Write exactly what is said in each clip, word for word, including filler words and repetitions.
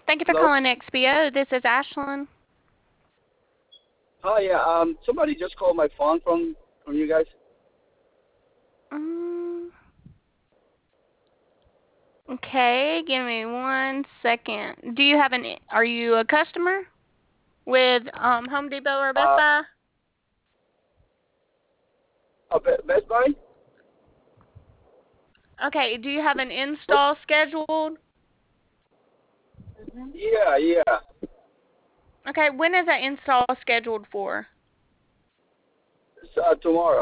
Thank you for Hello. calling X P O. This is Ashlyn. Hi. Yeah. Um. Somebody just called my phone from from you guys. Um, okay, give me one second. Do you have an? Are you a customer with um Home Depot or Best Uh. Buy? uh Be- Best Buy. Okay. Do you have an What? install scheduled? Yeah. Yeah. Okay. When is that install scheduled for? It's, uh, tomorrow.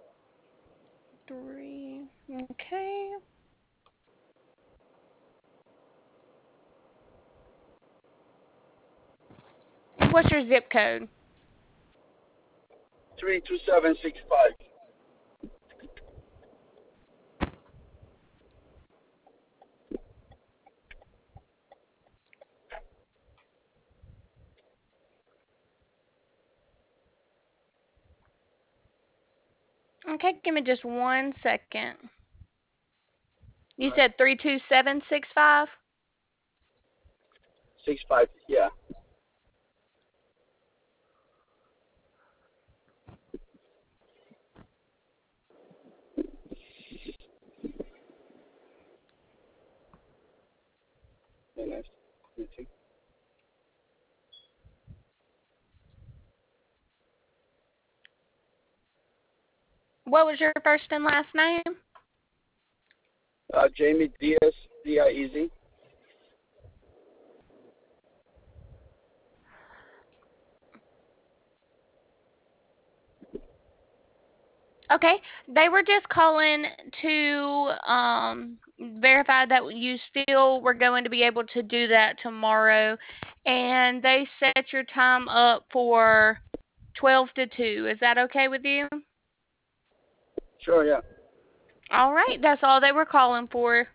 Three. Okay. What's your zip code? Three two seven six five. Okay, give me just one second. You All right. said three two seven six five. Six five. Yeah. Yeah, nice. Let me see. What was your first and last name? Uh, Jamie Diaz. D I E Z. Okay, they were just calling to um, verify that you still were going to be able to do that tomorrow, and they set your time up for twelve to two. Is that okay with you? Sure. Yeah. All right, that's all they were calling for.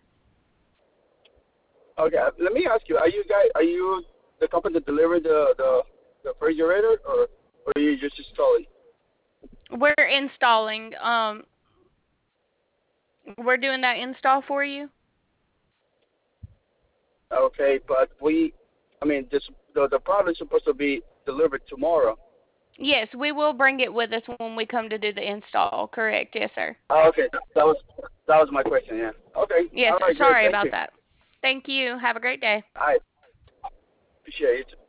Okay. uh, Let me ask you. Are you guys? Are you the company that delivered the the the refrigerator, or or are you just installing? We're installing. Um, we're doing that install for you. Okay. But we. I mean, this the the product is supposed to be delivered tomorrow. Yes, we will bring it with us when we come to do the install. Correct. Yes, sir. Oh, okay. That was that was my question. Yeah. Okay. Yes, All sir. right. Great. Sorry Thank about you. that. Thank you. Have a great day. I appreciate it.